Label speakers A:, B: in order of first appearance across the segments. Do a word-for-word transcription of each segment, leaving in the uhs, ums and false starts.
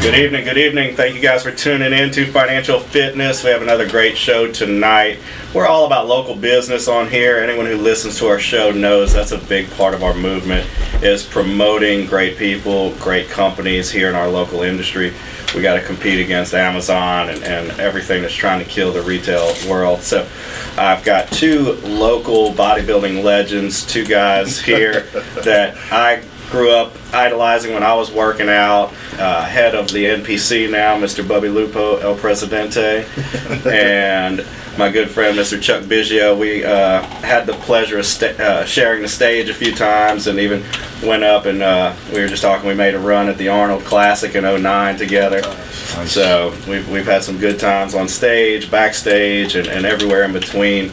A: Good evening, good evening. Thank you guys for tuning in to Financial Fitness. We have another great show tonight. We're all about local business on here. Anyone who listens to our show knows that's a big part of our movement, is promoting great people, great companies here in our local industry. We got to compete against Amazon and, and everything that's trying to kill the retail world. So I've got two local bodybuilding legends, two guys here that I grew up idolizing when I was working out. Uh, head of the N P C now, Mister Bubby Lupo, El Presidente, and my good friend, Mister Chuck Biggio. We uh, had the pleasure of sta- uh, sharing the stage a few times, and even went up and uh, we were just talking. We made a run at the Arnold Classic in oh nine together. Nice. So we've we've had some good times on stage, backstage, and, and everywhere in between.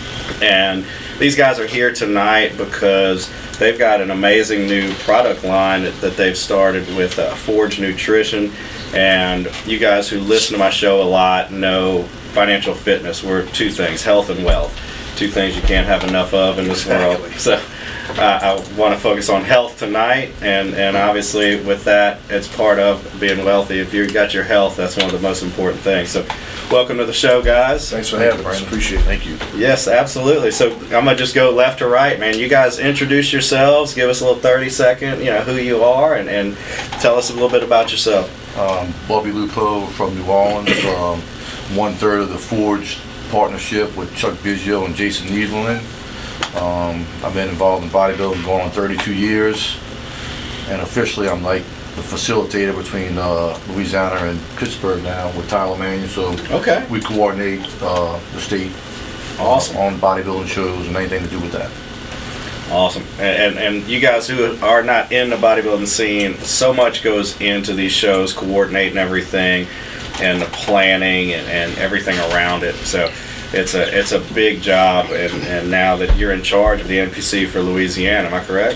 A: And these guys are here tonight because they've got an amazing new product line that, that they've started with uh, Forge Nutrition. And you guys who listen to my show a lot know Financial Fitness. We're two things, health and wealth. Two things you can't have enough of in this
B: Exactly.
A: world. So uh, I want to focus on health tonight. And, and obviously with that, it's part of being wealthy. If you've got your health, that's one of the most important things. So welcome to the show, guys.
B: Thanks for having us. Appreciate it.
C: Thank you.
A: Yes, absolutely. So I'm gonna just go left to right, man. You guys introduce yourselves, give us a little thirty second, you know, who you are, and, and tell us a little bit about yourself.
C: Um, Bobby Lupo from New Orleans, um, one third of the Forge partnership with Chuck Biggio and Jason Niederlin. Um, I've been involved in bodybuilding going on thirty-two years, and officially I'm like the facilitator between uh, Louisiana and Pittsburgh now with Tyler Mannion. So
A: Okay.
C: we coordinate uh, the state
A: Awesome.
C: on bodybuilding shows and anything to do with that.
A: Awesome. And, and and you guys who are not in the bodybuilding scene, so much goes into these shows, coordinating everything, and the planning and, and everything around it. So it's a it's a big job. And, and now that you're in charge of the N P C for Louisiana, am I correct?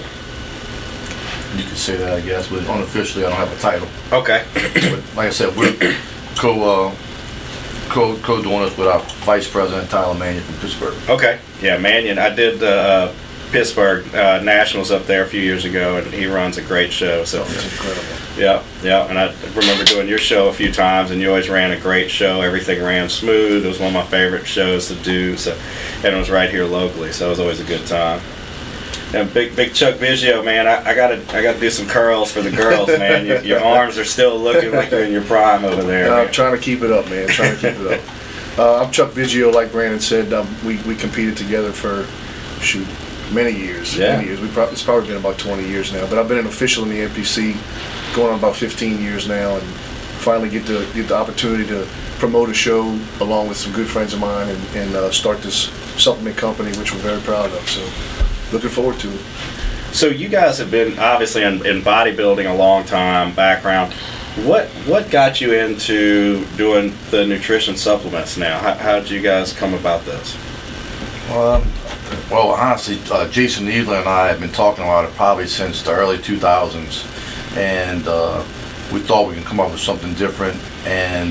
C: You could say that, I guess, but unofficially I don't have a title.
A: Okay.
C: But like I said, we're co uh, co co doing this with our Vice President Tyler Mannion from Pittsburgh.
A: Okay. Yeah, Mannion. I did the uh, Pittsburgh uh, Nationals up there a few years ago, and he runs a great show. So
B: It's incredible.
A: yeah, yeah. And I remember doing your show a few times, and you always ran a great show. Everything ran smooth. It was one of my favorite shows to do. So, and it was right here locally, so it was always a good time. And big, big Chuck Biggio, man, I, I gotta, I gotta do some curls for the girls, man. Your, your arms are still looking like you're in your prime over there.
B: Uh,
A: man.
B: I'm trying to keep it up, man. Trying to keep it up. Uh, I'm Chuck Biggio, like Brandon said. Um, we we competed together for shoot many years.
A: Yeah.
B: Many years. We probably it's probably been about twenty years now. But I've been an official in the N P C, going on about fifteen years now, and finally get to get the opportunity to promote a show along with some good friends of mine, and, and uh, start this supplement company, which we're very proud of. So, looking forward to it.
A: So you guys have been obviously in, in bodybuilding a long time background. What what got you into doing the nutrition supplements now? How how did you guys come about this?
C: Um, well, honestly, uh, Jason Needler and I have been talking about it probably since the early two thousands, and uh, we thought we could come up with something different. And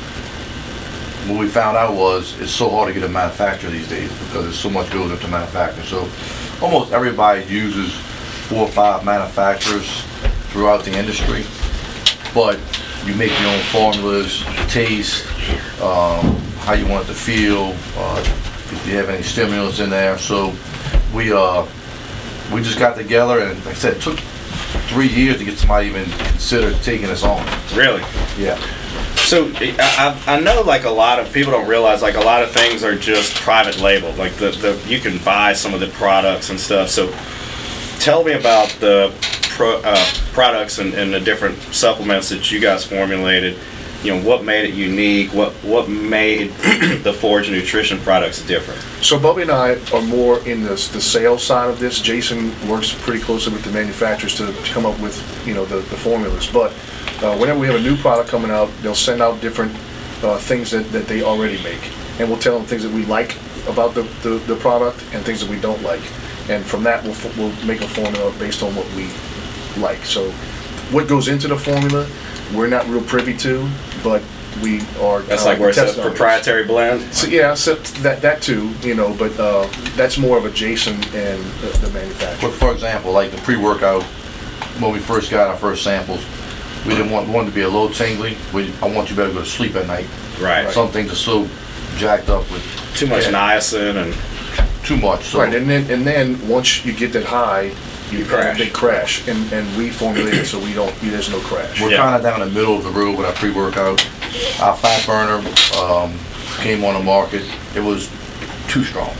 C: what we found out was it's so hard to get a manufacturer these days because there's so much goes into manufacturing. So almost everybody uses four or five manufacturers throughout the industry, but you make your own formulas, taste, um, how you want it to feel, uh, if you have any stimulants in there. So we uh, we just got together, and like I said, it took three years to get somebody even consider taking us on.
A: Really?
C: Yeah.
A: So I, I I know like a lot of people don't realize like a lot of things are just private labeled. Like the, the you can buy some of the products and stuff. So tell me about the pro, uh, products and, and the different supplements that you guys formulated. You know, what made it unique? What what made the Forge Nutrition products different?
B: So Bubby and I are more in the, the sales side of this. Jason works pretty closely with the manufacturers to come up with, you know, the, the formulas. But uh, whenever we have a new product coming out, they'll send out different uh, things that, that they already make. And we'll tell them things that we like about the, the, the product and things that we don't like. And from that, we'll, we'll make a formula based on what we like. So what goes into the formula, we're not real privy to, but we are.
A: That's
B: uh,
A: like where it says
B: test owners.
A: proprietary blend?
B: So, yeah, so that that too, you know, but uh, that's more of a Jason and the, the manufacturer.
C: But for example, like the pre-workout, when we first got our first samples, We didn't want one to be a little tingly. We, I want you better go to sleep at night.
A: Right.
C: Some things are so jacked up with
A: Too much
C: yeah,
A: niacin and
C: too much. So.
B: Right, and then, and then once you get that high, you,
A: You
B: have
A: crash.
B: a big crash, and, and we formulate it so we don't, there's no crash.
C: We're
A: Yeah.
C: kind of down the middle of the road with our pre-workout. Our fat burner um, came on the market. It was too strong.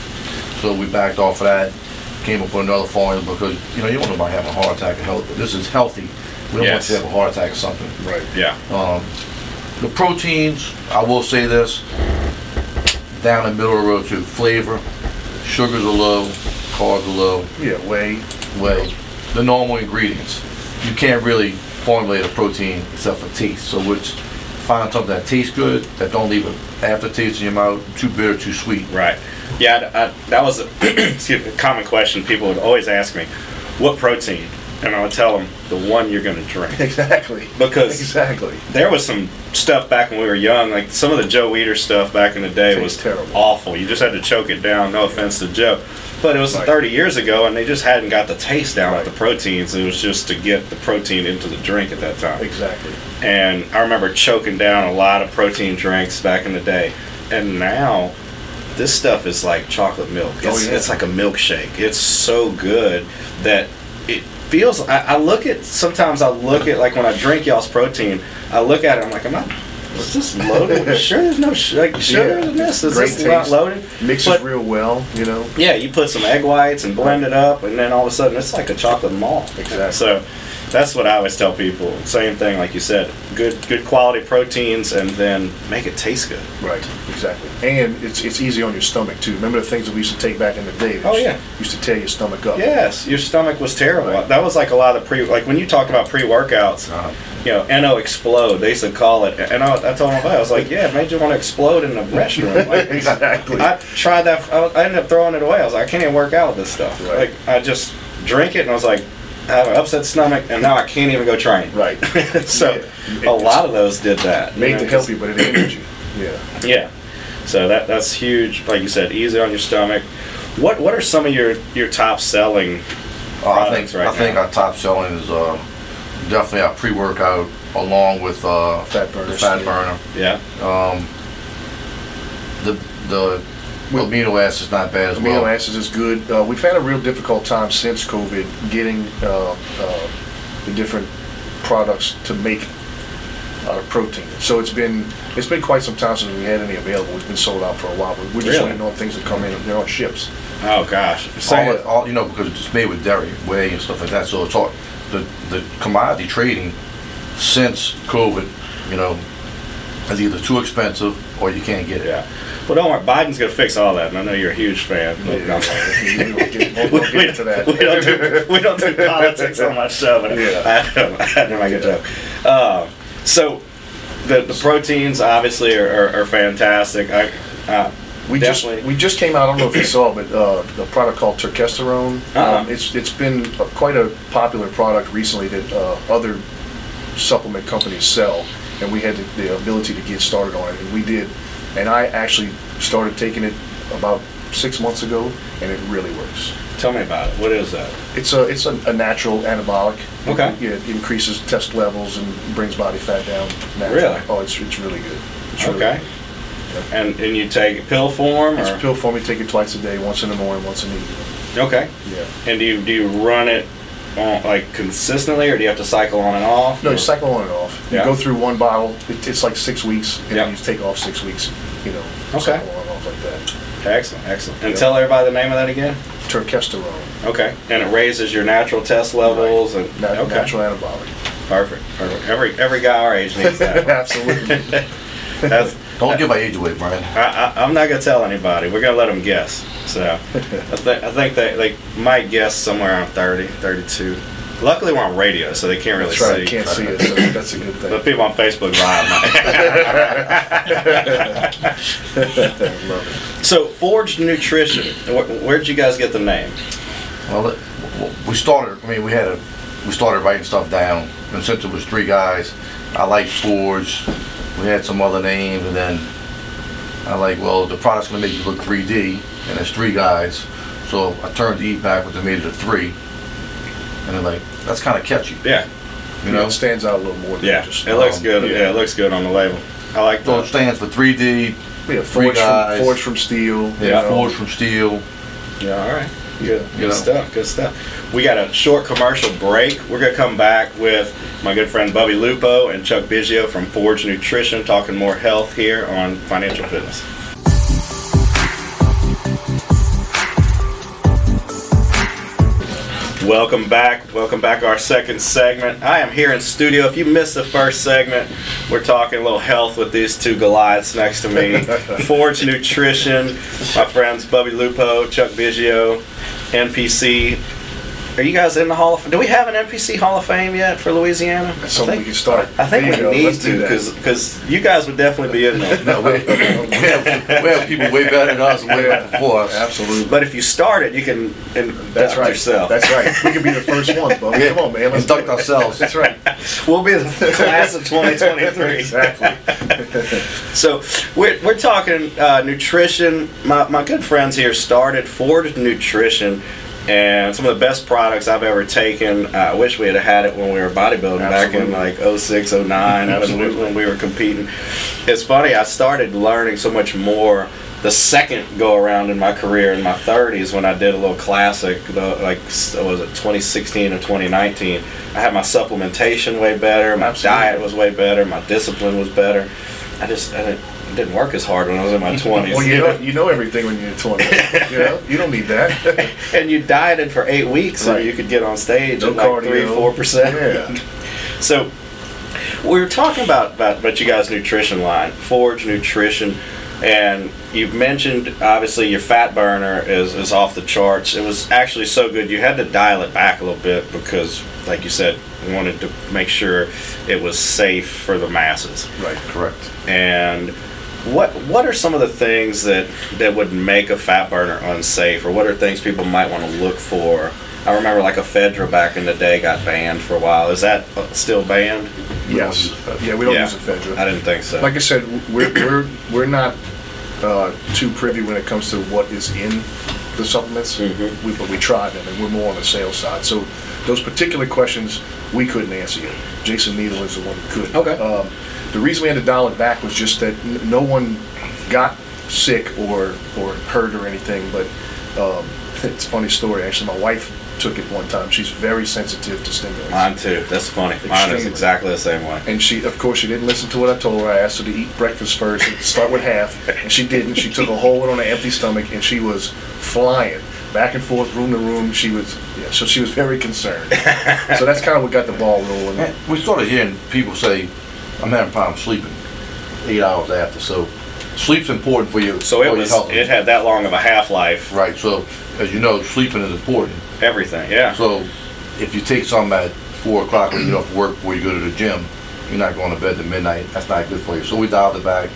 C: So we backed off of that, came up with another formula because, you know, you don't want nobody having a heart attack. or health- This is healthy. We don't
A: Yes.
C: want you to have a heart attack or something.
B: Right.
A: yeah.
C: Um, the proteins, I will say this, down the middle of the road too. Flavor, sugars are low, carbs are low.
B: Yeah, whey.
C: Well, the normal ingredients. You can't really formulate a protein except for taste. So it's find something that tastes good, that don't leave an aftertaste in your mouth, too bitter, too sweet.
A: Right. Yeah, I, I, that was a, excuse me, a common question people would always ask me. What protein? And I would tell them the one you're going to drink.
B: Exactly.
A: Because
B: Exactly.
A: there was some stuff back when we were young, like some of the Joe Weider stuff back in the day
B: Tastes
A: was
B: terrible.
A: awful. You just had to choke it down, no offense to Joe. But it was
B: Right.
A: thirty years ago, and they just hadn't got the taste down
B: Right.
A: with the proteins. It was just to get the protein into the drink at that time.
B: Exactly.
A: And I remember choking down a lot of protein drinks back in the day. And now, this stuff is like chocolate milk.
B: Oh,
A: It's,
B: yeah.
A: it's like a milkshake. It's so good that it feels. I, I look at sometimes I look at like when I drink y'all's protein, I look at it. I'm like, am I? Is this loaded? with sure, there's no sh- like sugar
B: Yeah.
A: in this. Is
B: Great
A: this not
B: taste.
A: loaded?
B: Mixes
A: But-
B: real well, you know.
A: Yeah, you put some egg whites and blend it up, and then all of a sudden it's like a chocolate malt.
B: Exactly.
A: So that's what I always tell people. Same thing, like you said, good good quality proteins, and then make it taste good.
B: Right, exactly. And it's it's easy on your stomach too. Remember the things that we used to take back in the day? that
A: Oh,
B: used-
A: yeah.
B: Used to tear your stomach up.
A: Yes, your stomach was terrible.
B: Right.
A: That was like a lot of the pre, like when you talked about pre-workouts,
C: Uh,
A: you know, N O explode. They used to call it, and I, I told them about it. I was like, yeah, it made you want to explode in the restroom. Like,
B: Exactly.
A: I tried that. I, I ended up throwing it away. I was like, I can't even work out with this stuff.
B: Right.
A: Like I just drink it, and I was like, I have an upset stomach, and now I can't even go train.
B: Right.
A: So
B: Yeah.
A: a lot of those did that. you
B: Made
A: know,
B: to help you, but it ain't you. Yeah.
A: yeah. So that that's huge. Like you said, easy on your stomach. What what are some of your your top selling
C: Uh, I
A: products
C: think
A: right
C: I think
A: now?
C: our top selling is uh, definitely our pre-workout, along with uh,
B: Fat burner.
C: the fat burner.
A: Yeah.
C: Um, the the
B: Well-
C: amino acids not bad as
B: Amino
C: well.
B: acids is good. Uh, we've had a real difficult time since COVID getting uh, uh, the different products to make out of protein. So it's been it's been quite some time since we had any available. It's been sold out for a while. But we're just
A: Really?
B: waiting on things to come in. They're on ships.
A: Oh gosh.
C: All,
A: Say
C: it- all you know, because it's made with dairy, whey, and stuff like that. So it's all the the commodity trading since COVID, you know, is either too expensive or you can't get it.
A: Yeah. Well, don't worry. Biden's gonna fix all that, and I know you're a huge fan.
B: Yeah.
A: No.
B: we don't get, we don't get into that.
A: We don't do, we don't do politics on my show, but
B: Yeah.
A: I, had to, I had to make a joke. Uh, so, the, the proteins obviously are, are, are fantastic. I, uh,
B: We
A: definitely.
B: just we just came out. I don't know if you saw, but uh, a product called Turkesterone.
A: Uh-huh.
B: Um, it's it's been a, quite a popular product recently that uh, other supplement companies sell, and we had the, the ability to get started on it, and we did. And I actually started taking it about six months ago, and it really works.
A: Tell me about it. What is that?
B: It's a it's a, a natural anabolic.
A: Okay.
B: Yeah, it increases test levels and brings body fat down naturally.
A: Really?
B: Oh, it's it's really good. It's really
A: Okay.
B: good.
A: And and you take it pill form, or
B: It's pill form. You take it twice a day, once in the morning, once in the evening.
A: okay.
B: Yeah.
A: And do you do you run it on, like consistently, or do you have to cycle on and off?
B: No,
A: or-
B: you cycle on and off. You
A: Yeah.
B: go through one bottle. It, it's like six weeks, and
A: Yeah.
B: then you take off six weeks. You know,
A: Okay.
B: cycle on and off like that.
A: Excellent, excellent. And
B: Yeah.
A: tell everybody the name of that again.
B: Turkesterone.
A: Okay. And it raises your natural test levels, and
B: Na-
A: okay.
B: Natural antibiotic.
A: Perfect. Perfect. Every every guy our age needs that.
B: Absolutely.
A: That's,
C: Don't give our age away, Brian.
A: I, I, I'm not gonna tell anybody. We're gonna let them guess. So I, th- I think they they might guess somewhere around thirty, thirty-two. Luckily, we're on radio, so they can't really
B: That's right.
A: see.
B: Can't see it, so that's a good
A: But
B: thing.
A: people on Facebook Live might.
B: Love
A: So Forged Nutrition. Wh- Where'd you guys get the name?
C: Well, it- well, we started. I mean, we had a. We started writing stuff down, and since it was three guys, I liked Forge. We had some other names, and then I like, well, the product's gonna make you look three D, and there's three guys, so I turned the E backwards and made it a three, and they're like, that's kind of catchy.
A: Yeah.
C: You
B: You know,
C: know,
B: it stands out a little more than
A: Yeah,
B: just.
A: it looks
C: um,
A: good.
B: yeah.
A: Yeah, it looks good on the label. I like
C: so it
A: that.
C: stands for three D.
B: Yeah,
C: Three
B: forged
C: guys.
B: from, forged from steel. you
C: Yeah,
B: know.
C: forged from steel.
A: Yeah, all right. Good,
C: You
A: good
C: know.
A: stuff. Good stuff. We got a short commercial break. We're gonna come back with my good friend Bubby Lupo and Chuck Biggio from Forge Nutrition, talking more health here on Financial Fitness. Welcome back. Welcome back to our second segment. I am here in studio. If you missed the first segment, we're talking a little health with these two Goliaths next to me. Forge Nutrition, my friends Bubby Lupo, Chuck Biggio, N P C. Are you guys in the Hall of Fame? Do we have an N P C Hall of Fame yet for Louisiana?
B: That's something we can start.
A: I think
B: There
A: we
B: you go.
A: need
B: Let's do
A: to
B: that.
A: because you guys would definitely be in there.
C: No, we, we, have, we have people way better than us, way
B: Yeah,
C: before us.
B: Absolutely.
A: But if you start it, you can induct
B: That's right.
A: yourself.
B: That's right. We can be the first ones, Bubby.
C: Yeah.
B: Come on, man. Let's do
C: Induct
B: it.
C: ourselves.
B: That's right.
A: We'll be the class of twenty twenty-three.
B: Exactly.
A: So we're, we're talking uh, nutrition. My, my good friends here started Forge Nutrition, and some of the best products I've ever taken. Uh, I wish we had had it when we were bodybuilding back in
B: Absolutely.
A: like oh six, oh nine,
B: Absolutely.
A: when we were competing. It's funny, I started learning so much more the second go around in my career in my thirties when I did a little classic, the, like, what was it, twenty sixteen or twenty nineteen. I had my supplementation way better, my
B: Absolutely.
A: diet was way better, my discipline was better. I just, I didn't, it didn't work as hard when I was in my twenties.
B: Well, you know, you know everything when you're twenty. You know, you don't need that.
A: And you dieted for eight weeks
B: Right.
A: and you could get on stage
B: No
A: at like
B: cardio.
A: three, four percent.
B: Yeah.
A: So we were talking about, about about you guys' nutrition line, Forge Nutrition, and you've mentioned obviously your fat burner is, is off the charts. It was actually so good you had to dial it back a little bit because, like you said, you wanted to make sure it was safe for the masses.
B: Right.
C: Correct.
A: And what what are some of the things that, that would make a fat burner unsafe, or what are things people might want to look for? I remember like ephedra back in the day got banned for a while. Is that uh, still banned?
B: Yes.
C: We don't use
B: Yeah, we don't
A: Yeah.
B: use ephedra.
A: I didn't think so.
B: Like I said, we're we're we're not uh, too privy when it comes to what is in the supplements.
A: Mhm.
B: We, but we try them, and we're more on the sales side. So those particular questions we couldn't answer you. Jason Needle is the one who could.
A: Okay.
B: Um, the reason we had to dial it back was just that n- no one got sick or or hurt or anything. But um, it's a funny story. Actually, my wife took it one time. She's very sensitive to stimulants.
A: Mine too. That's funny. Mine is
B: Extremely.
A: exactly the same way.
B: And she, of course, she didn't listen to what I told her. I asked her to eat breakfast first and start with half, and she didn't. She took a whole one on an empty stomach, and she was flying back and forth, room to room. She was, yeah, so she was very concerned. So that's kind of what got the ball rolling.
C: And we started hearing people say, I'm having problems sleeping eight hours after. So sleep's important for you.
A: So it
C: for your
A: was.
C: health.
A: It had that long of a half life.
C: Right. So as you know, sleeping is important.
A: Everything. Yeah.
C: So if you take some at four o'clock when you get off work before you go to the gym, you're not going to bed at midnight. That's not good for you. So we dialed it back,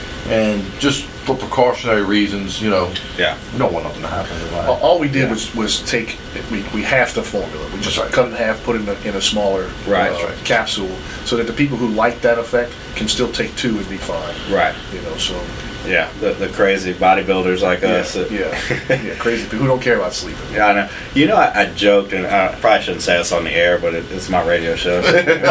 C: and just for precautionary reasons, you know,
A: Yeah.
C: we don't want nothing to happen to
B: All-
C: life.
B: All we did
A: Yeah.
B: was, was take, we, we halved the formula. We just
C: That's right.
B: cut it in half, put it in a, in a smaller
A: Right.
B: uh, capsule, so that the people who like that effect can still take two and be fine.
A: Right.
B: You know, so
A: Yeah. The the crazy bodybuilders like
B: yeah,
A: us. that-
B: yeah, yeah, crazy people who don't care about sleeping.
A: Yeah, I know. You know, I, I joked, and I probably shouldn't say this on the air, but it, it's my radio show.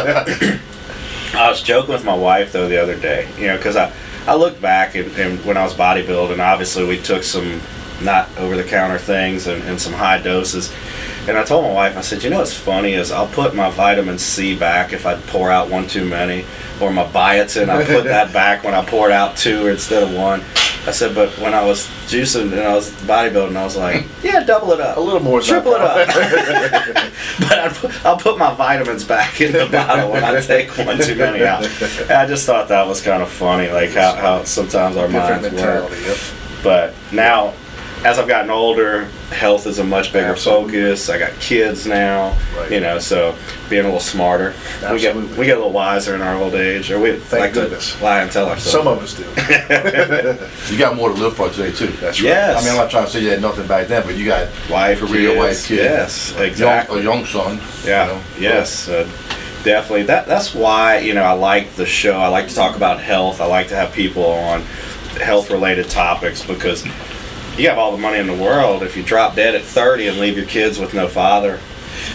A: I was joking with my wife though the other day, you know, because I, I looked back and, and when I was bodybuilding, obviously we took some not over-the-counter things and, and some high doses. And I told my wife, I said, you know what's funny is I'll put my vitamin C back if I pour out one too many, or my biotin, I put that back when I poured out two instead of one. I said, but when I was juicing and I was bodybuilding, I was like, yeah, double it up.
B: A little more is
A: Triple it
B: not
A: up. But I put, I'll put my vitamins back in the bottle when I take one too many out. And I just thought that was kind of funny, like how, how sometimes our
B: Different
A: minds
B: mentality.
A: work.
B: Yep.
A: But now, as I've gotten older, health is a much bigger
B: Absolutely.
A: focus. I got kids now,
B: Right.
A: you know, so being a little smarter. We get
B: Absolutely.
A: we get a little wiser in our old age, or we
B: Thank
A: like
B: goodness.
A: to lie and tell ourselves.
B: Some of us do.
C: You got more to live for today too.
B: That's right.
A: Yes.
C: I mean, I'm not trying to say you had nothing back then, but you got
A: Wife,
C: career,
A: kids,
C: wife, kid,
A: yes,
C: young-
A: exactly.
C: a young son.
A: Yeah.
C: You know?
A: Yes. Uh, definitely. That that's why you know I like the show. I like to talk about health. I like to have people on health-related topics because you have all the money in the world. If you drop dead at thirty and leave your kids with no father,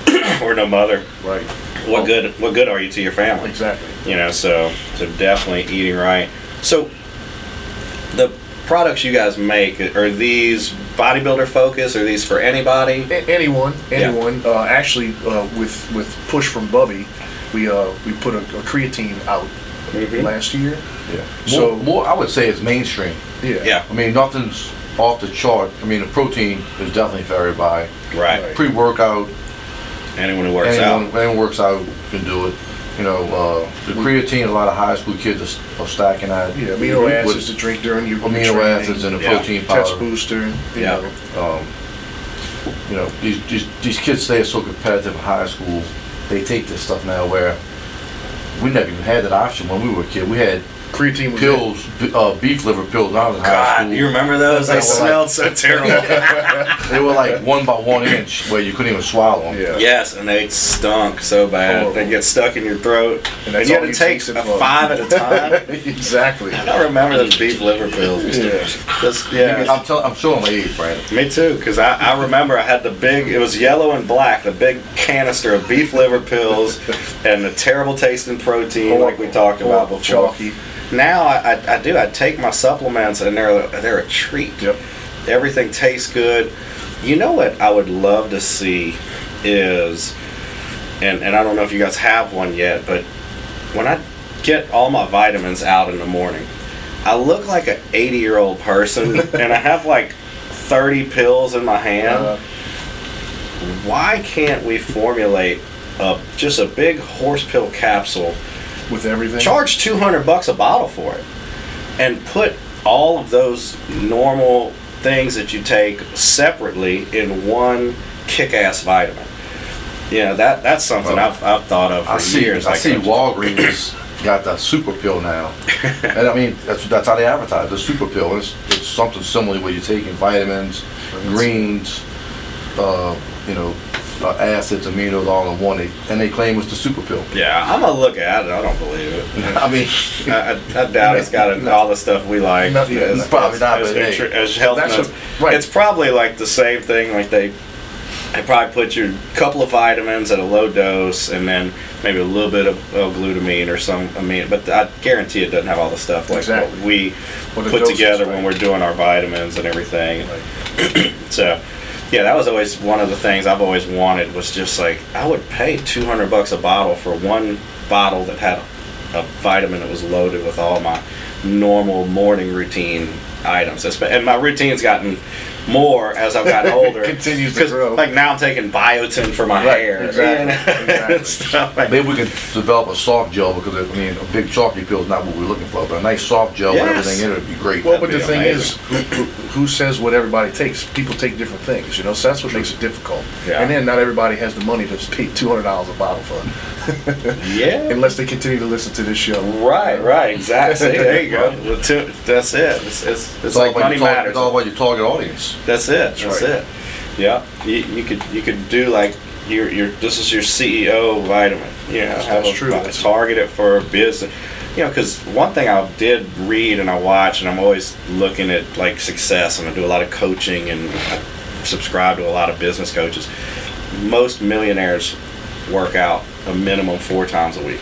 A: or no mother.
B: Right.
A: What good? What good are you to your family?
B: Exactly.
A: You know, so so definitely eating right. So the products you guys make, are these bodybuilder focused? Are these for anybody?
B: A- anyone, anyone. Uh, actually, uh, with with push from Bubby, we uh, we put a, a creatine out
A: Mhm.
B: last year.
C: Yeah.
B: So-
C: more, more, I would say it's mainstream.
B: Yeah.
A: Yeah.
C: I mean, nothing's off the chart. I mean, the protein is definitely for everybody.
A: Right.
B: Right.
C: Pre-workout,
A: Anyone who works
C: anyone,
A: out.
C: anyone works out can do it. You know, uh, the creatine, a lot of high school kids are, are stacking that.
B: Yeah. Amino
C: With
B: acids to drink during your your
C: Amino
B: training,
C: acids and the
A: Yeah.
C: protein
B: test
C: powder.
B: booster. You
A: Yeah.
B: know.
C: Um, you know, these, these these kids stay so competitive in high school. They take this stuff now where we never even had that option when we were a kid. We had
B: Creatine was
C: pills, b- uh, beef liver pills when I was in high
A: God,
C: school.
A: you remember those? They
C: They were
A: smelled so terrible.
C: They were like one by one inch where you couldn't even swallow them.
B: Yeah.
A: Yes, and they stunk so bad.
B: Horrible.
A: They get stuck in your throat.
B: And
A: And,
B: that's
A: you had
B: all
A: to
B: you
A: take
B: tasted
A: a
B: for.
A: five at a time.
B: Exactly.
A: I remember those beef liver pills.
B: Yeah.
A: That's- yeah.
C: I'm, tell, I'm showing my age, Brandon.
A: Me too, because I, I remember I had the big, it was yellow and black, the big canister of beef liver pills and the terrible tasting protein like we talked about
B: Horrible,
A: before.
B: Chalky.
A: Now I, I, I do, I take my supplements and they're, they're a treat.
B: Yep.
A: Everything tastes good. You know what I would love to see is, and, and I don't know if you guys have one yet, but when I get all my vitamins out in the morning, I look like an eighty year old person and I have like thirty pills in my hand.
B: Uh,
A: Why can't we formulate a, just a big horse pill capsule,
B: with everything.
A: charge two hundred bucks a bottle for it, and put all of those normal things that you take separately in one kick-ass vitamin? You know, that that's something
C: Well,
A: I've, I've thought of for
C: I see.
A: years.
C: I
A: Like,
C: see Walgreens got that super pill now, and I mean that's that's how they advertise the super pill. It's it's something similar where you're taking vitamins, greens, uh, you know, uh, acids, aminos all in one, they, and they claim it's the super pill.
A: Yeah, I'm gonna look at it. I don't believe it.
C: I mean,
A: I, I, I doubt it's got all the stuff we like.
B: No, yeah,
A: as,
C: probably not,
A: as,
C: but hey,
A: nutri- as health
B: that's
A: nuts.
B: a- right.
A: It's probably like the same thing. Like they, they probably put your couple of vitamins at a low dose, and then maybe a little bit of L-glutamine or some amino. But I guarantee it doesn't have all the stuff like
B: Exactly.
A: what we
B: What the
A: put
B: doses,
A: together
B: right.
A: when we're doing our vitamins and everything.
B: Right.
A: So, yeah, that was always one of the things I've always wanted, was just like, I would pay two hundred bucks a bottle for one bottle that had a vitamin that was loaded with all my normal morning routine items. Espe- And my routine's gotten more as I've gotten older.
B: Continues to
A: 'Cause,
B: grow.
A: Like now I'm taking biotin for my
B: Right,
A: hair.
B: exactly,
A: you know,
B: exactly.
A: and stuff like-
C: maybe we can develop a soft gel because I mean a big chalky pill is not what we're looking for, but a nice soft gel with
A: Yes.
C: everything in it would be great.
B: Well, but
A: That'd
B: the
A: be
B: thing
A: amazing.
B: is, who, who who says what everybody takes? People take different things, you know. So that's what makes it difficult.
A: Yeah.
B: And then not everybody has the money to pay two hundred dollars a bottle for it,
A: Yeah.
B: unless they continue to listen to this show.
A: Right, right, exactly. See, there you go. Well, two- That's it. It's, it's, it's,
C: It's all
A: like
C: about
A: money
C: your tar-
A: matters.
C: It's all about your target audience.
A: That's it. That's
B: right.
A: it. Yeah. You, you could you could do like your your this is your C E O vitamin. You know, have
B: That's
A: a,
B: true.
A: a target it for a business. You know, because one thing I did read and I watch, and I'm always looking at like success, and I do a lot of coaching, and I subscribe to a lot of business coaches. Most millionaires work out a minimum four times a week.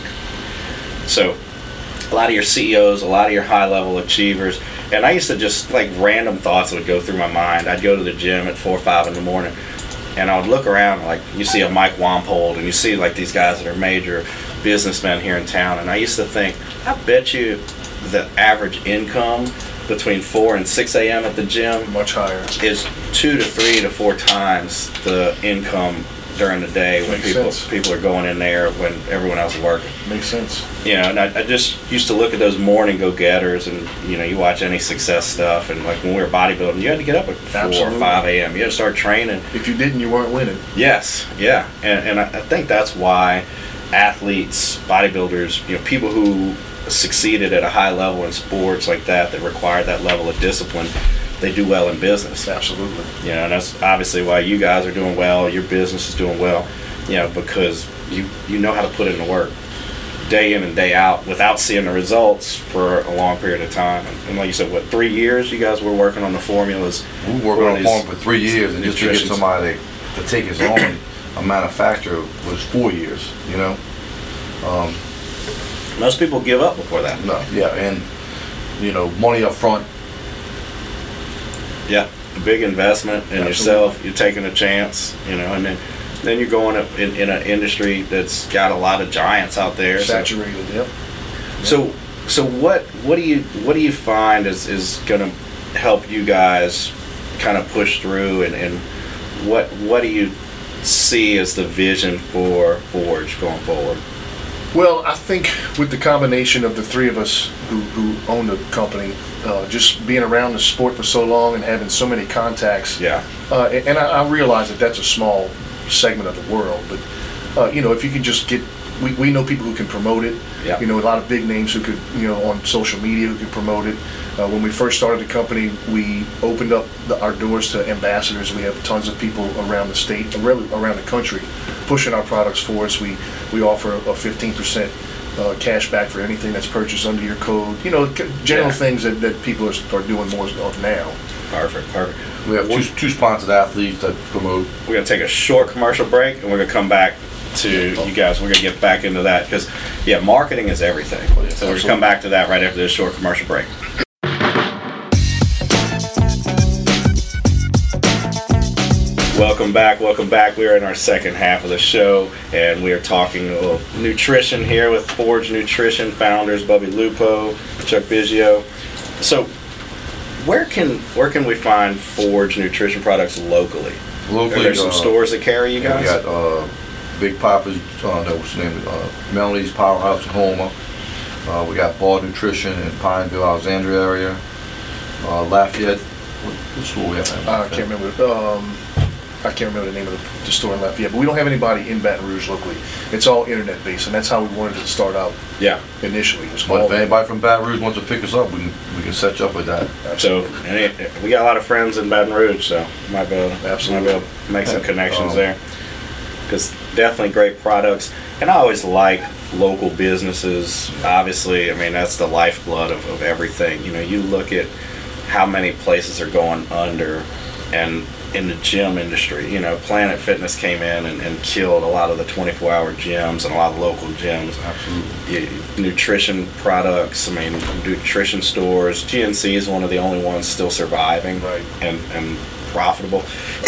A: So a lot of your C E Os, a lot of your high level achievers, and I used to just like random thoughts would go through my mind. I'd go to the gym at four or five in the morning, and I would look around, like you see a Mike Wampold, and you see like these guys that are major businessmen here in town, and I used to think, I bet you the average income between four and six a.m. at the gym
B: Much higher.
A: is two to three to four times the income during the day when
B: Makes
A: people
B: sense.
A: people are going in there when everyone else is working.
B: Makes sense.
A: You know, and I, I just used to look at those morning go-getters, and you know, you watch any success stuff, and like when we were bodybuilding, you had to get up at four
B: Absolutely.
A: or five a.m. You had to start training.
B: If you didn't, you weren't winning.
A: Yes, yeah, and and I, I think that's why athletes, bodybuilders, you know, people who succeeded at a high level in sports like that, that required that level of discipline, they do well in business.
B: Absolutely.
A: You know, and that's obviously why you guys are doing well, your business is doing well, you know, because you you know how to put in the work day in and day out without seeing the results for a long period of time. And, and like you said, what, three years you guys were working on the formulas?
C: We were working
A: for
C: on
A: these
C: farm for three years, and just to get
A: nutritions.
C: somebody to take us on, a manufacturer was four years, you know? Um,
A: Most people give up before that.
C: no, yeah, and, you know, money up front.
A: Yeah, a big investment in
B: Absolutely.
A: yourself. You're taking a chance, you know, and then then you're going up in, in an industry that's got a lot of giants out there. So,
B: Saturated, yep.
A: so, so what what do you what do you find is is going to help you guys kind of push through, and, and what what do you see as the vision for Forge going forward?
B: Well, I think with the combination of the three of us who, who own the company, uh, just being around the sport for so long and having so many contacts,
A: Yeah,
B: uh, and and I, I realize that that's a small segment of the world, but uh, you know, if you can just get, we, we know people who can promote it.
A: Yeah.
B: You know, a lot of big names who could, you know, on social media who can promote it. Uh, when we first started the company, we opened up the, our doors to ambassadors. We have tons of people around the state, really around the country, pushing our products for us. We we offer a fifteen percent uh, cash back for anything that's purchased under your code. You know, c- general
A: Yeah.
B: things that, that people are, are doing more of now.
A: perfect, perfect.
C: We have two, two sponsored athletes that promote.
A: We're gonna take a short commercial break, and we're gonna come back to you guys. We're gonna get back into that because, yeah, marketing is everything.
C: Oh, yeah,
A: So we're gonna
C: absolutely.
A: come back to that right after this short commercial break. Welcome back, welcome back. We are in our second half of the show, and we are talking a little nutrition here with Forge Nutrition founders Bubby Lupo, Chuck Biggio. So, where can where can we find Forge Nutrition products locally?
C: Locally,
A: Are there some
C: uh,
A: stores that carry you
C: Yeah, we
A: guys?
C: got uh, Big Papa's, uh, that was the name of uh, Melanie's Powerhouse in Houma. Uh, we got Ball Nutrition in Pineville, Alexandria area. Uh, Lafayette, what, what store we have? in
B: I
C: Lafayette?
B: can't remember. Um, I can't remember the name of the, the store in Lafayette, but we don't have anybody in Baton Rouge locally. It's all internet based, and that's how we wanted to start out
A: Yeah.
B: initially. It's
C: But
B: all
C: if anybody from Baton Rouge wants to pick us up, we can, we can set you up with that.
A: So and it, we got a lot of friends in Baton Rouge, so might be able,
B: Absolutely.
A: might be able to make some connections
C: Um,
A: there. Because definitely great products, and I always like local businesses. Obviously, I mean that's the lifeblood of, of everything. You know, you look at how many places are going under, and in the gym industry, you know, Planet Fitness came in and, and killed a lot of the twenty-four hour gyms and a lot of local gyms.
C: Absolutely.
A: Yeah, nutrition products, I mean, nutrition stores. G N C is one of the only ones still surviving
B: Right.
A: and, and profitable.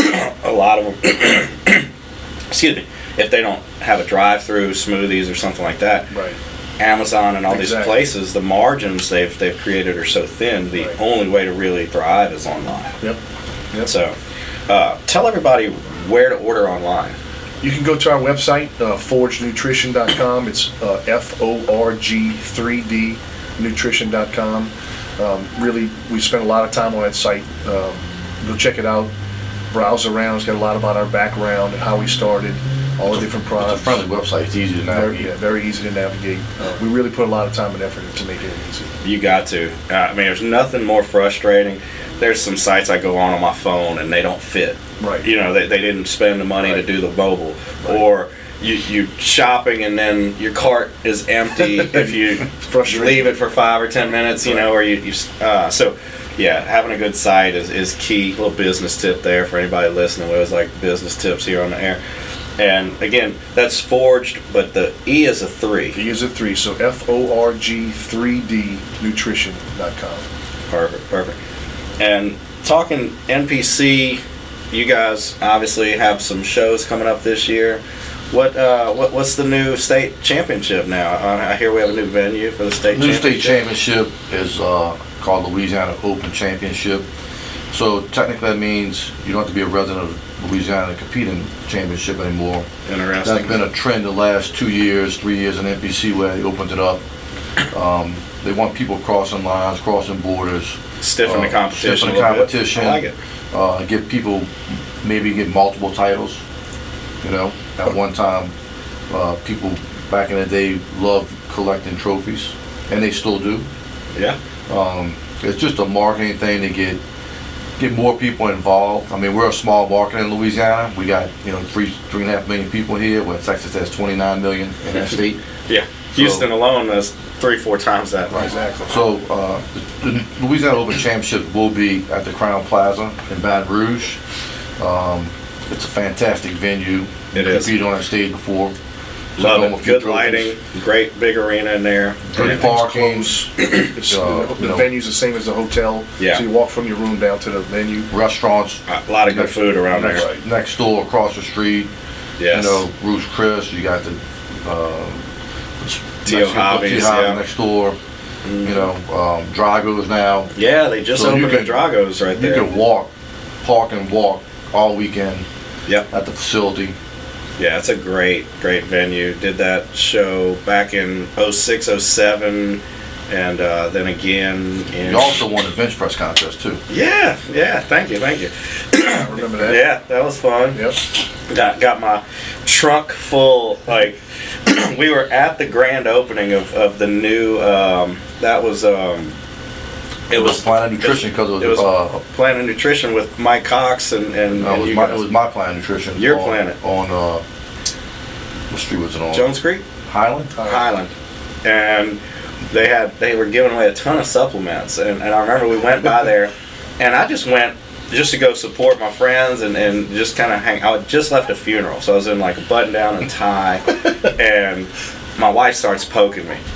A: A lot of them, excuse me, if they don't have a drive-through, smoothies or something like that,
B: right.
A: Amazon and all
B: Exactly.
A: these places, the margins they've they've created are so thin. The
B: Right.
A: only way to really thrive is online.
B: Yep. Yep.
A: So, uh, tell everybody where to order online.
B: You can go to our website, uh, forge nutrition dot com. It's uh, F O R G three D nutrition dot com. Um, really, we spend a lot of time on that site. Um, go check it out, browse around. It's got a lot about our background and how we started, all the different
C: It's
B: products.
C: a friendly website. It's easy to
B: Very,
C: navigate.
B: yeah, very easy to navigate. Uh, we really put a lot of time and effort to make it easy.
A: You got to. Uh, I mean, there's nothing more frustrating. There's some sites I go on on my phone and they don't fit.
B: Right.
A: You know, they, they didn't spend the money
B: Right.
A: to do the mobile.
B: Right.
A: Or you you shopping and then your cart is empty if you
B: frustrating.
A: leave it for five or ten minutes. You know, or you, you uh, so yeah, having a good site is, is key. Little business tip there for anybody listening. We always like business tips here on the air. And again, that's Forged, but the E is a three.
B: E is a three, so F O R G three D nutrition dot com.
A: Perfect, perfect. And talking N P C, you guys obviously have some shows coming up this year. What uh, what what's the new state championship now? Uh, I hear we have a new venue for the state
C: New
A: championship.
C: state championship is uh, called Louisiana Open Championship. So technically that means you don't have to be a resident of Louisiana to compete in the championship anymore.
A: Interesting.
C: That's been a trend the last two years, three years in N P C where they opened it up. Um, they want people crossing lines, crossing borders.
A: Stiffen the
C: uh,
A: competition.
C: stiffen
A: a
C: the
A: little bit.
C: competition.
A: I like it.
C: Uh, give people, maybe get multiple titles. You know, at one time, uh, people back in the day loved collecting trophies, and they still do.
A: Yeah.
C: Um, it's just a marketing thing to get get more people involved. I mean, we're a small market in Louisiana. We got, you know, three three and a half million people here, where Texas has twenty-nine million in that state.
A: Yeah. Houston alone is three, four times that.
C: Right.
B: Exactly.
C: So uh, the, the Louisiana Open Championship will be at the Crown Plaza in Baton Rouge. Um, it's a fantastic venue.
A: It is.
C: Competed on that stage before.
A: Love
C: Took home a
A: it.
C: few
A: Good
C: trophies.
A: lighting, great big arena in there.
C: Good
B: Everything's
C: parking.
B: close. It's,
C: Uh,
B: the
C: you
B: the
C: know.
B: venue's the same as the hotel.
A: Yeah.
B: So you walk from your room down to the venue.
C: Restaurants.
A: A lot of good food around
C: next,
A: there.
C: next door, across the street.
A: Yes.
C: You know, Ruth's Chris. You got the um,
A: Tio
C: Mexican-
A: Hobbies,
C: Tio Hobby
A: yeah.
C: next door. You know, um, Drago's now.
A: Yeah, they just
C: So you
A: opened the
C: can-
A: Dragos right
C: You
A: there.
C: can walk, park and walk all weekend
A: Yep.
C: at the facility.
A: Yeah, it's a great, great venue. Did that show back in oh six, oh seven, and uh, then again in...
C: You also won the bench press contest too.
A: Yeah, yeah, thank you, thank you.
B: I remember that.
A: Yeah, that was fun.
B: Yep.
A: Got, got my trunk full, like, we were at the grand opening of, of the new, um, that was, um, it was...
C: Planet Nutrition because it was,
A: It was
C: uh,
A: Planet Nutrition with Mike Cox and, and,
C: no, it
A: and
C: was
A: you
C: my,
A: guys.
C: it was my Planet Nutrition.
A: Your
C: on,
A: Planet.
C: on uh, what street was it on?
A: Jones Creek?
C: Highland.
A: Highland, and they had they were giving away a ton of supplements, and, and I remember we went by there, and I just went just to go support my friends and, and just kind of hang. I had just left a funeral, so I was in like a button down and tie, and my wife starts poking me.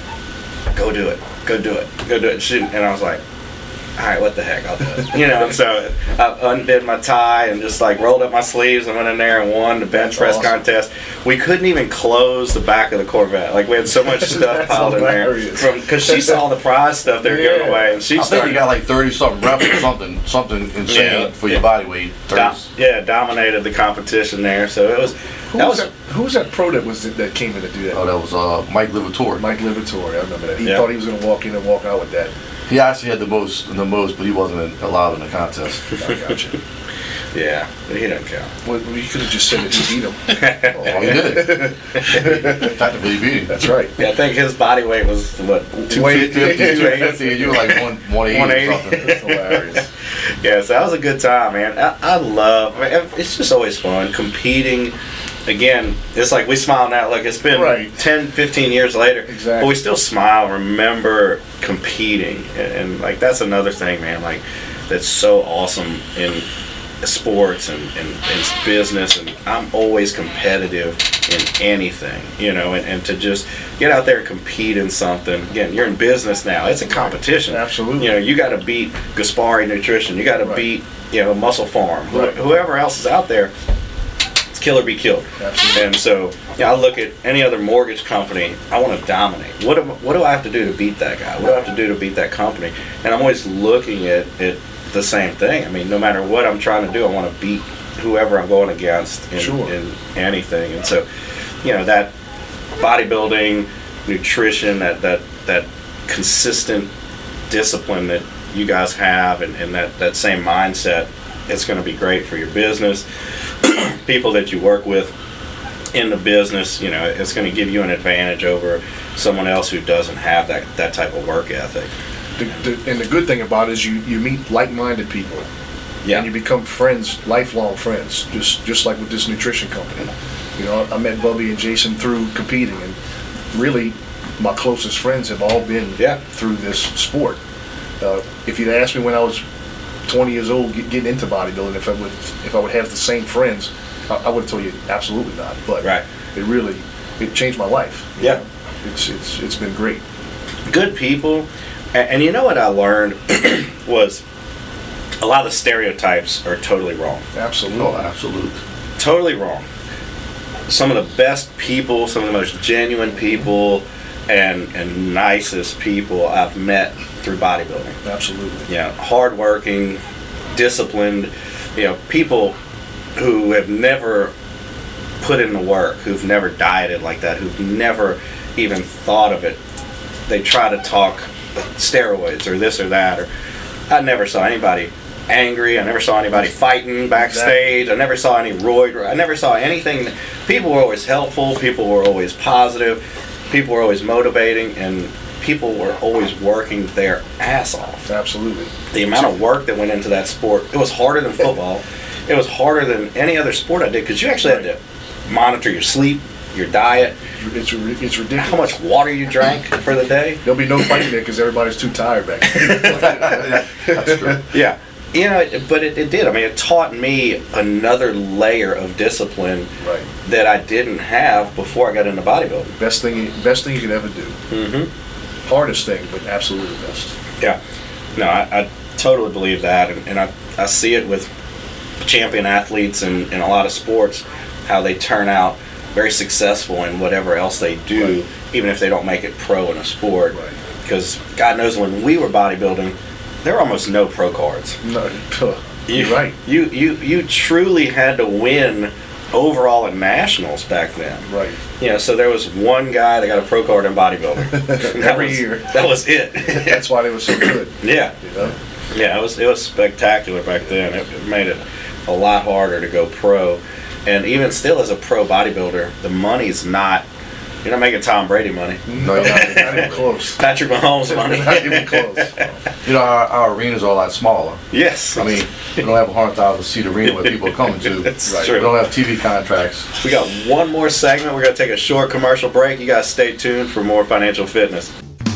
A: Go do it, go do it, go do it. She, and I was like, all right, what the heck, I'll do it. You know, and so I undid my tie and just like rolled up my sleeves and went in there and won the bench press
B: Awesome.
A: contest. We couldn't even close the back of the Corvette. Like we had so much stuff
B: That's
A: piled in there
B: hilarious.
A: from because she saw the prize stuff they were giving
B: Yeah.
A: away, and she
C: I think
A: started
C: you got like thirty something reps or something, something insane
A: Yeah.
C: for your
A: Yeah.
C: body weight.
A: do-
C: thirty.
A: yeah dominated the competition there. So it was
B: Who
A: that
B: was,
A: was
B: that, who was that pro that was that came in to do that?
C: Oh, that was uh, Mike Livatore.
B: Mike Livatore, I remember that. He
A: Yeah.
B: thought he was going to walk in and walk out with that.
C: He actually had the most, the most, but he wasn't allowed in the contest.
B: I got you.
A: yeah, but he doesn't count.
B: Well, you could have just said that you beat him.
C: Oh, he did. Technically, he beat him.
B: That's right.
A: Yeah, I think his body weight was what two
B: Weight-
A: fifty,
C: two fifty, and you were like one, one eighty
A: one
C: or
A: eighty.
C: something.
B: That's hilarious.
A: Yeah, so that was a good time, man. I, I love. I mean, it's just always fun competing. Again, it's like we smile now. Like it's been
B: Right.
A: ten, fifteen years later,
B: Exactly.
A: but we still smile. Remember competing, and, and like that's another thing, man. Like that's so awesome in sports and, and, and business, and I'm always competitive in anything, you know, and, and to just get out there and compete in something. Again, you're in business now. It's a competition.
B: Absolutely.
A: You know, you got to beat Gaspari Nutrition. You got to
B: Right.
A: beat, you know, Muscle Farm. Wh-
B: Right.
A: Whoever else is out there, it's kill or be killed.
B: Absolutely.
A: And so, yeah, I look at any other mortgage company. I want to dominate. What do, what do I have to do to beat that guy? What do I have to do to beat that company? And I'm always looking at, at the same thing. I mean, no matter what I'm trying to do, I want to beat whoever I'm going against in,
B: Sure.
A: in anything. And so, you know, that bodybuilding, nutrition, that that that consistent discipline that you guys have, and, and that, that same mindset, it's going to be great for your business. People that you work with in the business, you know, it's going to give you an advantage over someone else who doesn't have that, that type of work ethic.
B: The, the, and the good thing about it is you, you meet like-minded people.
A: Yeah.
B: And you become friends, lifelong friends, just just like with this nutrition company. You know, I met Bubby and Jason through competing, and really, my closest friends have all been
A: Yeah.
B: through this sport. Uh, if you'd asked me when I was twenty years old, get, getting into bodybuilding, if I would if I would have the same friends, I, I would have told you absolutely not. But
A: Right.
B: it really it changed my life. you
A: Yeah.
B: know. It's it's it's been great.
A: Good people. And, and you know what I learned was a lot of the stereotypes are totally wrong.
B: Absolutely.
C: Oh, absolute.
A: Totally wrong. Some of the best people, some of the most genuine people, and and nicest people I've met through bodybuilding.
B: Absolutely.
A: You know, hardworking, disciplined, you know, people who have never put in the work, who've never dieted like that, who've never even thought of it. They try to talk steroids or this or that, or I never saw anybody angry. I never saw anybody fighting backstage. I never saw any roid. I never saw anything. People were always helpful. People were always positive. People were always motivating, and people were always working their ass off.
B: Absolutely.
A: The amount of work that went into that sport, it was harder than football. It was harder than any other sport I did, because you actually had to monitor your sleep, your diet,
B: It's it's ridiculous.
A: how much water you drank for the day.
B: There'll be no fighting there because everybody's too tired back there.
C: That's true.
A: Yeah, You know, it, but it, it did. I mean, it taught me another layer of discipline
B: Right.
A: that I didn't have before I got into bodybuilding.
B: Best thing, you- best thing you could ever do.
A: Mm-hmm.
B: Hardest thing, but absolutely best.
A: Yeah. No, I, I totally believe that, and, and I, I see it with champion athletes in, in a lot of sports, how they turn out very successful in whatever else they do,
B: Right.
A: even if they don't make it pro in a sport.
B: Right.
A: Because God knows when we were bodybuilding, there were almost no pro cards.
B: No,
A: You,
B: you're right.
A: You, you, you truly had to win overall at nationals back then.
B: Right.
A: You know, so there was one guy that got a pro card in bodybuilding. That
B: Every
A: was-
B: year.
A: That was it.
B: That's why they were so good.
A: Yeah.
B: You know.
A: Yeah, it was it was spectacular back then. It, it made it a lot harder to go pro, and even still as a pro bodybuilder, the money's not. You're not making Tom Brady money.
C: No, you're not.
B: Not even close.
A: Patrick Mahomes money.
B: Not even close.
C: You know, our, our arenas are a lot smaller.
A: Yes.
C: I mean, we don't have a hundred thousand seat arena where people are coming to.
A: It's
B: Right.
C: We
A: true.
C: don't have T V contracts.
A: We got one more segment. We're gonna take a short commercial break. You guys stay tuned for more financial fitness.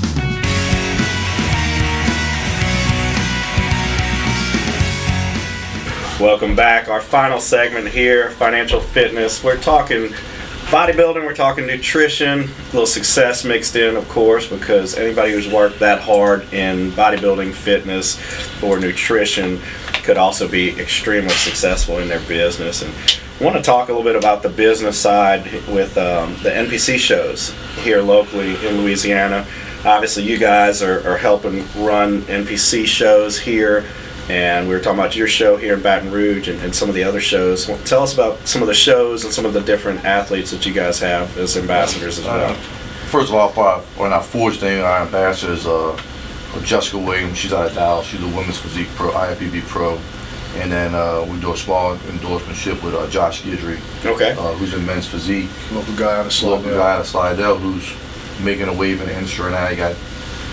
A: Welcome back. Our final segment here, financial fitness. We're talking bodybuilding, we're talking nutrition, a little success mixed in, of course, because anybody who's worked that hard in bodybuilding, fitness, or nutrition could also be extremely successful in their business. And I want to talk a little bit about the business side with um, the N P C shows here locally in Louisiana. Obviously, you guys are, are helping run N P C shows here. And we were talking about your show here in Baton Rouge and, and some of the other shows. Well, tell us about some of the shows and some of the different athletes that you guys have as ambassadors as well.
C: Uh, first of all, for our, when our Forge thing, our ambassador is uh, Jessica Williams. She's out of Dallas. She's a women's physique pro, I F B B pro. And then uh, we do a small endorsementship with uh, Josh Guidry,
A: Okay.
C: uh, who's in men's physique.
B: Local guy on the
C: Local
B: Slidell.
C: guy out of Slidell who's making a wave in the industry now. He got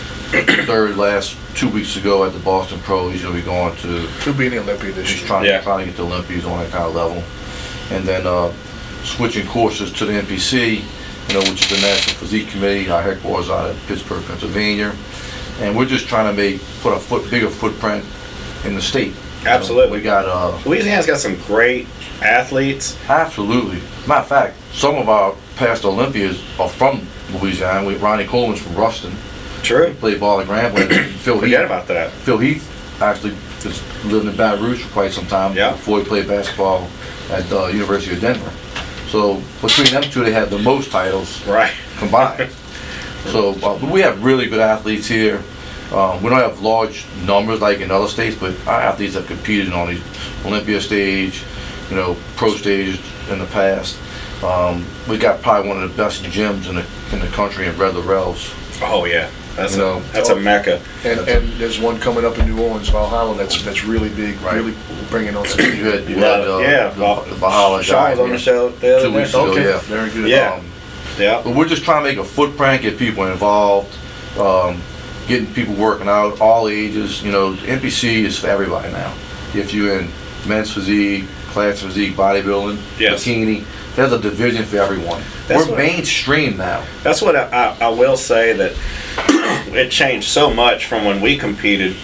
C: third last two weeks ago at the Boston Pro. He's going to be going to,
B: He'll be in the Olympia this
C: he's
B: year.
C: trying,
A: Yeah.
C: trying to get to Olympia. He's on that kind of level. And then uh, switching courses to the N P C, you know, which is the National Physique Committee. Our headquarters out of Pittsburgh, Pennsylvania. And we're just trying to make, put a foot, bigger footprint in the state. You know,
A: Absolutely.
C: we got, uh,
A: Louisiana's got some great athletes.
C: absolutely. Matter of fact, some of our past Olympians are from Louisiana. We, Ronnie Coleman's from Ruston.
A: True.
C: Played ball at Grambling. Phil
A: Forget
C: Heath,
A: about that.
C: Phil Heath actually just lived in Baton Rouge for quite some time
A: Yeah.
C: before he played basketball at the University of Denver. So between them two, they had the most titles
A: Right.
C: combined. So uh, but we have really good athletes here. Um, we don't have large numbers like in other states, but our athletes have competed on the Olympia stage, you know, pro stages in the past. Um, we got probably one of the best gyms in the in the country in Red Laurels.
A: Oh yeah. That's
C: You
A: a
C: know,
A: that's a mecca.
B: And, and there's one coming up in New Orleans, Valhalla, that's that's really big,
C: Right.
B: really bringing on some
C: You had, you had uh,
A: Yeah,
C: the,
A: Val-
C: the Valhalla
A: Sean
C: guy
A: was on the
C: here
A: show the other
C: two weeks
A: day.
C: ago.
B: Okay,
C: Yeah.
B: very good.
A: Yeah.
C: Um,
A: Yeah.
C: But we're just trying to make a footprint, get people involved, um, getting people working out, all ages. You know, N P C is for everybody now. If you're in men's physique, class physique, bodybuilding,
A: Yes.
C: bikini, there's a division for everyone.
A: That's
C: we're
A: what-
C: mainstream now.
A: That's what I, I, I will say, that it changed so much from when we competed.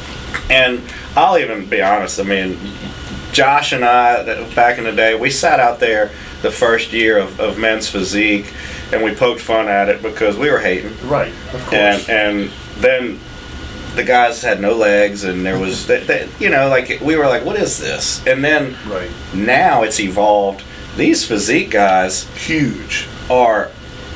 A: And I'll even be honest, I mean, Josh and I, that- back in the day, we sat out there the first year of, of men's physique and we poked fun at it because we were hating.
B: Right, of course.
A: And, and then the guys had no legs and there was, they, they, you know, like we were like, what is this? And then
B: right.
A: now it's evolved. These physique guys
B: Huge.
A: are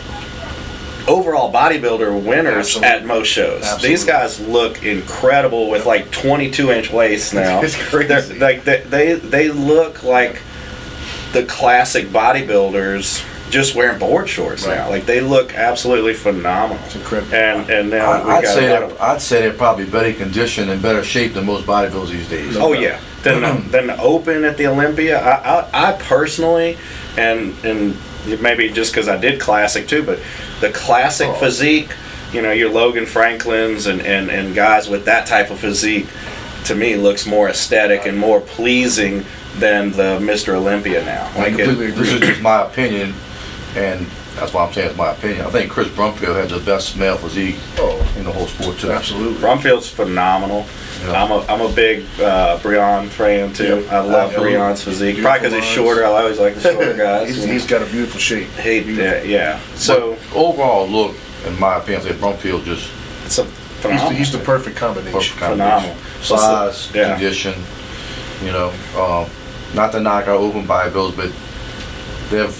A: overall bodybuilder winners
B: Absolutely.
A: at most shows.
B: Absolutely.
A: These guys look incredible with like twenty-two inch waists now.
B: It's crazy.
A: They're- like they, they they look like the classic bodybuilders just wearing board shorts
B: Right.
A: now. Like they look absolutely phenomenal.
B: It's incredible.
A: And and now
C: I,
A: we
C: I'd
A: got
C: say
A: a lot
C: they're,
A: of,
C: I'd say they're probably better conditioned and better shape than most bodybuilders these days.
A: oh yeah. Then the, then the Open at the Olympia. I I, I personally and and maybe just because I did classic too, but the classic
B: Oh.
A: physique, you know, your Logan Franklins and, and, and guys with that type of physique, to me looks more aesthetic and more pleasing than the Mister Olympia now.
B: I
A: Like
B: completely
A: it,
B: agree.
C: This is just my opinion, and that's why I'm saying it's my opinion. I think Chris Brumfield has the best male physique
B: Oh,
C: in the whole sport too.
B: absolutely.
A: Brumfield's phenomenal.
C: Yeah.
A: I'm a I'm a big uh, Breon fan too.
B: Yep.
A: I love
B: Absolutely.
A: Breon's physique.
B: Beautiful
A: Probably because he's
B: lines.
A: shorter. I always like the shorter guys.
B: he's, he's got a beautiful shape.
A: he, yeah, yeah. So
C: But overall look, in my opinion, I think Brumfield just
A: it's a
B: He's
A: phenomenal.
B: the, he's the perfect combination.
C: perfect
A: Phenomenal.
C: combination. Size,
A: Yeah.
C: condition, you know, um, not to knock out open bodybuilders, but they've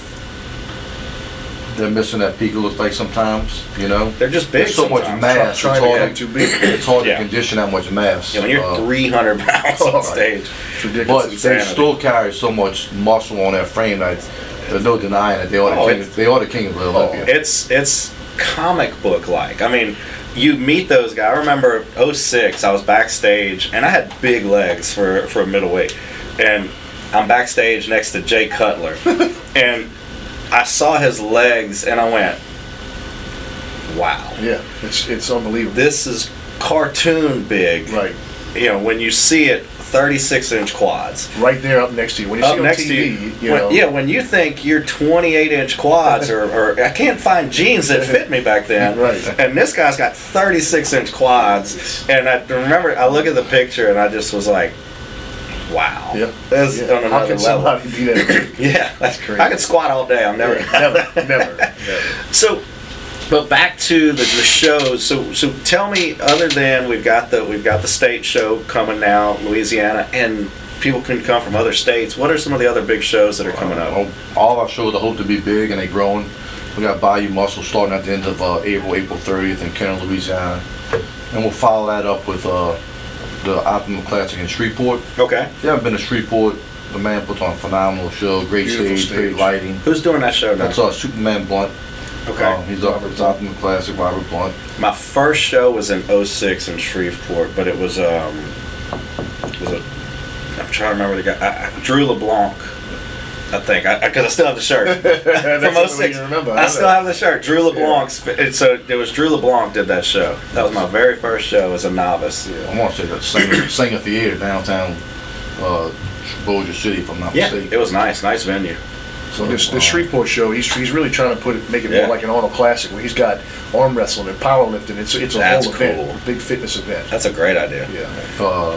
C: they're missing that peak. It looks like sometimes, you know.
A: They're just big.
C: There's so much
A: sometimes.
C: mass.
B: Trying
C: it's
B: to
C: hard
B: get
C: to-
B: him too big.
C: It's hard
A: Yeah.
C: to condition that much mass.
A: Yeah, when you're
C: Uh,
A: three hundred pounds on
B: Right.
A: stage,
B: It's ridiculous.
C: but they
A: insanity.
C: still carry so much muscle on their frame that there's no denying that they are the
A: Oh,
C: king.
A: it's-
C: They are the king of the Olympia.
A: it's it's comic book like. I mean, you meet those guys. I remember oh six, I was backstage and I had big legs for for a middleweight, and I'm backstage next to Jay Cutler, and I saw his legs and I went, wow,
B: Yeah, it's it's unbelievable.
A: this is cartoon big.
B: Right,
A: You know, when you see it, thirty-six inch quads.
B: right there up next to you. When you
A: Up
B: see on
A: next
B: T
A: to
B: V,
A: you,
B: you,
A: when-
B: know,
A: yeah, when you think you're twenty-eight inch quads, or, or I can't find jeans that fit me back then,
B: Right.
A: And this guy's got thirty-six inch quads, and I remember I look at the picture and I just was like, wow,
B: yeah,
A: that's
B: yeah.
A: on
B: How
A: another
B: can
A: level.
B: somebody be that big?
A: Yeah, that's
B: crazy.
A: I could squat all day. I'm never.
B: never, never, never.
A: So, but back to the, the shows. So, so tell me, other than we've got the we've got the state show coming now, Louisiana, and people can come from other states. What are some of the other big shows that are coming up?
C: Uh, all our shows I hope to be big and they growing. We got Bayou Muscle starting at the end of uh, April, April thirtieth in Kenner, Louisiana, and we'll follow that up with uh, the Optimum Classic in Shreveport.
A: Okay,
C: If you haven't been to Shreveport, the man puts on a phenomenal show, great
B: Beautiful
C: stage, great
B: stage.
C: lighting.
A: who's doing that show now?
C: That's uh, Superman Blunt.
A: Okay.
C: Um, he's up with Optimum Classic, Robert Blunt.
A: My first show was in oh six in Shreveport, but it was um it was a I'm trying to remember the guy I, I, Drew LeBlanc, I think, I because I, still have the shirt
B: That's
A: from oh
B: what
A: six.
B: you remember.
A: I still have the shirt. Drew LeBlanc's. And so it was Drew LeBlanc did that show. That was my very first show as a novice.
C: I want to say that Singer, Singer Theater downtown uh, Bossier City, if I'm not
A: Yeah,
C: mistaken.
A: it was nice, nice venue.
B: So this
C: uh,
B: the Shreveport show, he's he's really trying to put it, make it
A: Yeah.
B: more like an Arnold Classic, where he's got arm wrestling and powerlifting. It's it's a
A: That's
B: whole event,
A: cool.
B: a big fitness event.
A: That's a great idea.
B: Yeah.
C: uh,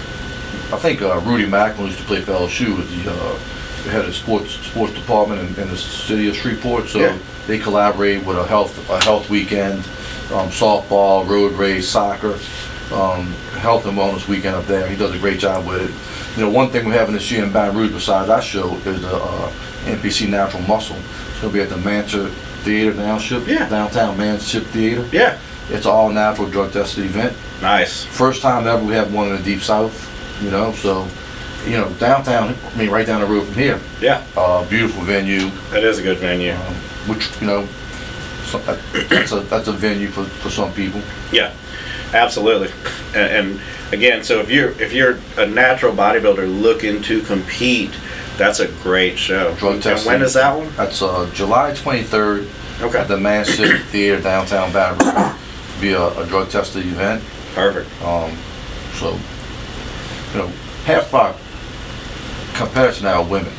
C: I think uh, Rudy Macklin used to play for L S U, was the, uh, the head of the sports sports department in, in the city of Shreveport. So
A: Yeah.
C: they collaborate with a health a health weekend, um, softball, road race, soccer, um, health and wellness weekend up there. He does a great job with it. You know, one thing we're having this year in Baton Rouge besides our show is the uh, N P C Natural Muscle. It's going to be at the Manchester Theater Township,
A: Yeah.
C: downtown Manchester Theater.
A: Yeah,
C: It's an all natural drug tested event.
A: nice.
C: First time ever we have one in the Deep South, you know, so, you know, downtown, I mean, right down the road from here,
A: Yeah,
C: uh, beautiful venue,
A: that is a good venue.
C: um, which, you know, so, uh, that's a, that's a venue for, for some people.
A: Yeah, absolutely. And, and again, so if you're if you're a natural bodybuilder looking to compete, that's a great show.
C: Drug
A: And
C: testing.
A: when is that one?
C: That's uh, July twenty-third
A: Okay,
C: at the Manchester Theater downtown Baton Rouge. Be a, a drug tested event.
A: perfect.
C: Um, so, you know, half our competitors now are women.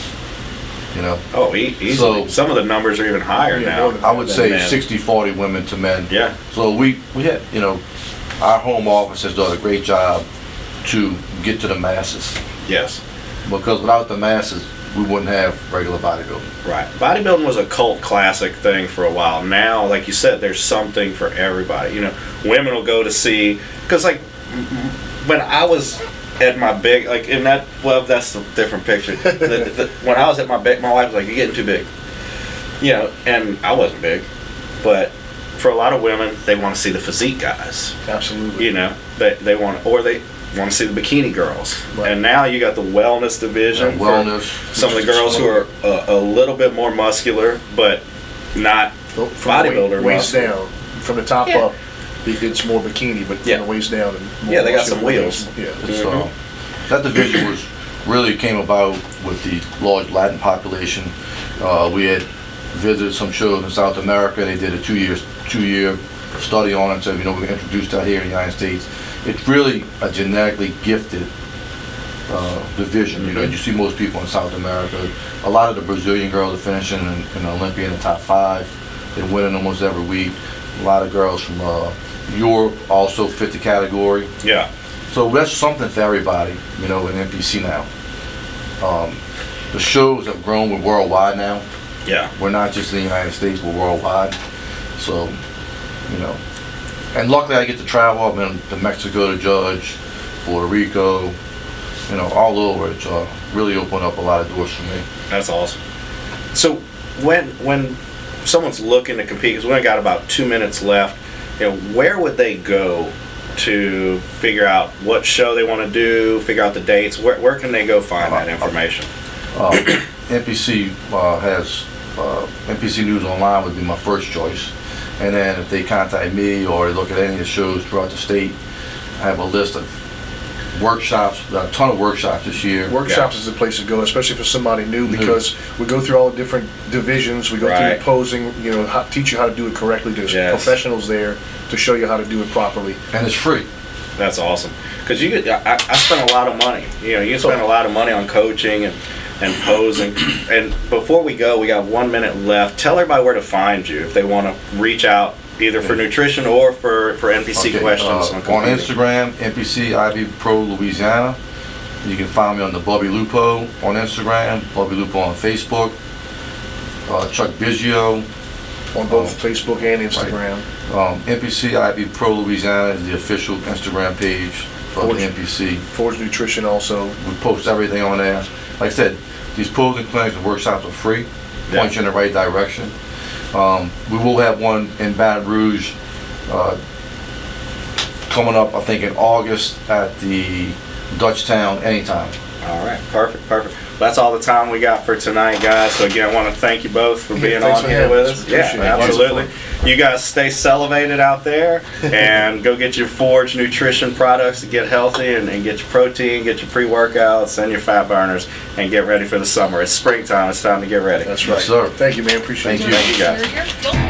C: You know,
A: Oh, e- easily.
C: So-
A: Some of the numbers are even higher
B: Yeah,
A: now.
B: more than-
C: I would say
A: Men.
C: sixty forty women to men.
A: Yeah,
C: So we, we had, you know, our home office has done a great job to get to the masses.
A: yes,
C: Because without the masses, we wouldn't have regular bodybuilding.
A: right. Bodybuilding was a cult classic thing for a while. Now, like you said, there's something for everybody. You know, women will go to see, because like m- m- when I was at my big, like in that, well, that's a different picture. the, the, when I was at my big, my wife was like, "You're getting too big," you know, and I wasn't big, but for a lot of women, they want to see the physique guys.
B: Absolutely.
A: You know, they they want, or they want to see the bikini girls.
B: Right.
A: And now you got the wellness division.
C: And
A: for
C: wellness.
A: some of the girls who are a, a little bit more muscular, but not
B: From
A: bodybuilder
B: the waist
A: muscle.
B: down, from the top
A: Yeah.
B: up, it- it's more bikini, but
A: Yeah.
B: from the waist down and more
A: Yeah, they got
B: muscular
A: some wheels.
B: Yeah.
C: It's,
A: Mhm.
C: uh, that division was, really came about with the large Latin population. Uh, we had visited some shows in South America. They did a two year, two year study on it. So, you know, we introduced that here in the United States. It's really a genetically gifted uh, division. You know, you see most people in South America. A lot of the Brazilian girls are finishing in, in Olympia in the top five. They're winning almost every week. A lot of girls from uh, Europe also fit the category.
A: Yeah.
C: So that's something for everybody, you know, in N P C now. Um, the shows have grown. We're worldwide now.
A: Yeah.
C: We're not just in the United States, we're worldwide. So, you know, and luckily I get to travel. I've been to Mexico to judge, Puerto Rico, you know, all over. It's uh, really opened up a lot of doors for me.
A: That's awesome. So when when someone's looking to compete, because we only got about two minutes left, you know, where would they go to figure out what show they want to do, figure out the dates? Where, where can they go find that information?
C: Uh, N P C uh, has, uh, N P C News Online would be my first choice. And then if they contact me or they look at any of the shows throughout the state, I have a list of workshops, a ton of workshops this year.
B: Workshops
A: Yeah.
B: is the place to go, especially for somebody new, because we go through all the different divisions. We go through
A: Right.
B: the posing, you know, how, teach you how to do it correctly. There's
A: Yes.
B: professionals there to show you how to do it properly.
C: And it's free.
A: That's awesome. Because you get, I, I spend a lot of money. You know, you spend a lot of money on coaching and, and posing. And before we go, we got one minute left. Tell everybody where to find you if they want to reach out either for nutrition or for, for N P C
C: Okay,
A: questions.
C: uh,
A: on
C: on
A: computing.
C: Instagram, N P C I B Pro Louisiana. You can find me on the Bubby Lupo on Instagram, Bubby Lupo on Facebook, uh, Chuck Biggio.
B: On both
C: Oh.
B: Facebook and Instagram.
C: Um, N P C I B Pro Louisiana is the official Instagram page of
B: Forge.
C: the N P C.
B: Forge Nutrition also.
C: We post everything on there. Like I said, these posing clinics and workshops are free,
A: Yeah.
C: point you in the right direction. Um, we will have one in Baton Rouge uh, coming up, I think, in August at the Dutchtown Anytime.
A: All right, perfect, perfect. That's all the time we got for tonight, guys. So again, I want to thank you both for
B: Yeah,
A: being
B: thanks
A: on
B: for
A: here
B: having
A: with
B: us.
A: us.
B: We
A: Yeah,
B: appreciate it.
A: absolutely. You guys stay salivated out there and go get your Forge nutrition products to get healthy and, and get your protein, get your pre-workouts and your fat burners and get ready for the summer. It's springtime. It's time to get ready.
B: That's right.
C: Yes, sir.
B: Thank you, man. Appreciate
C: Thank
B: it.
C: you.
A: Thank you, guys.
D: You're here.